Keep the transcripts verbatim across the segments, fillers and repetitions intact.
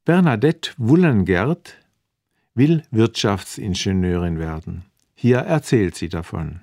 Bernadette Wullengert will Wirtschaftsingenieurin werden. Hier erzählt sie davon.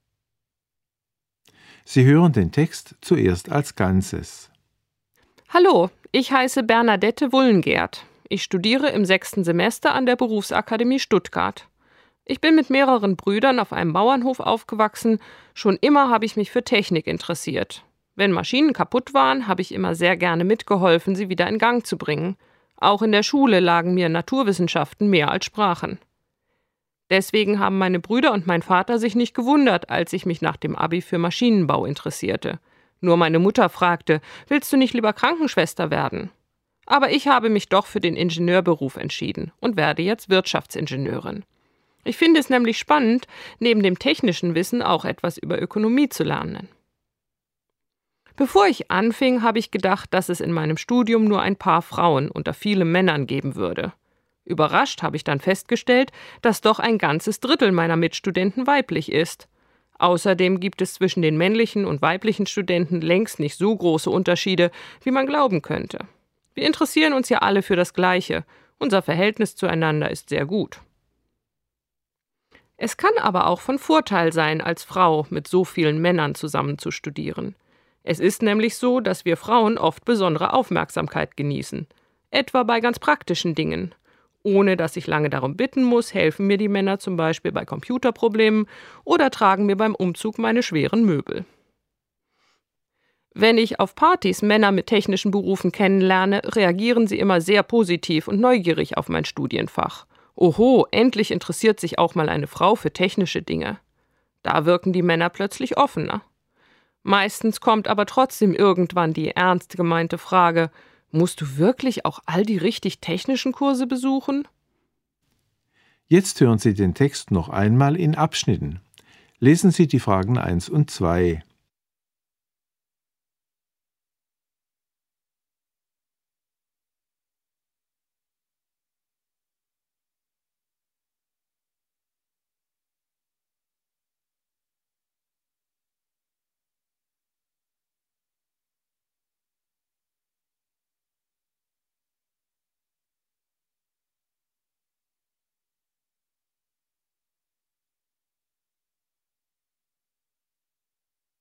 Sie hören den Text zuerst als Ganzes. Hallo, ich heiße Bernadette Wullengert. Ich studiere im sechsten Semester an der Berufsakademie Stuttgart. Ich bin mit mehreren Brüdern auf einem Bauernhof aufgewachsen. Schon immer habe ich mich für Technik interessiert. Wenn Maschinen kaputt waren, habe ich immer sehr gerne mitgeholfen, sie wieder in Gang zu bringen. Auch in der Schule lagen mir Naturwissenschaften mehr als Sprachen. Deswegen haben meine Brüder und mein Vater sich nicht gewundert, als ich mich nach dem Abi für Maschinenbau interessierte. Nur meine Mutter fragte, willst du nicht lieber Krankenschwester werden? Aber ich habe mich doch für den Ingenieurberuf entschieden und werde jetzt Wirtschaftsingenieurin. Ich finde es nämlich spannend, neben dem technischen Wissen auch etwas über Ökonomie zu lernen. Bevor ich anfing, habe ich gedacht, dass es in meinem Studium nur ein paar Frauen unter vielen Männern geben würde. Überrascht habe ich dann festgestellt, dass doch ein ganzes Drittel meiner Mitstudenten weiblich ist. Außerdem gibt es zwischen den männlichen und weiblichen Studenten längst nicht so große Unterschiede, wie man glauben könnte. Wir interessieren uns ja alle für das Gleiche. Unser Verhältnis zueinander ist sehr gut. Es kann aber auch von Vorteil sein, als Frau mit so vielen Männern zusammen zu studieren. Es ist nämlich so, dass wir Frauen oft besondere Aufmerksamkeit genießen. Etwa bei ganz praktischen Dingen. Ohne dass ich lange darum bitten muss, helfen mir die Männer zum Beispiel bei Computerproblemen oder tragen mir beim Umzug meine schweren Möbel. Wenn ich auf Partys Männer mit technischen Berufen kennenlerne, reagieren sie immer sehr positiv und neugierig auf mein Studienfach. Oho, endlich interessiert sich auch mal eine Frau für technische Dinge. Da wirken die Männer plötzlich offener. Meistens kommt aber trotzdem irgendwann die ernst gemeinte Frage, musst du wirklich auch all die richtig technischen Kurse besuchen? Jetzt hören Sie den Text noch einmal in Abschnitten. Lesen Sie die Fragen eins und zwei.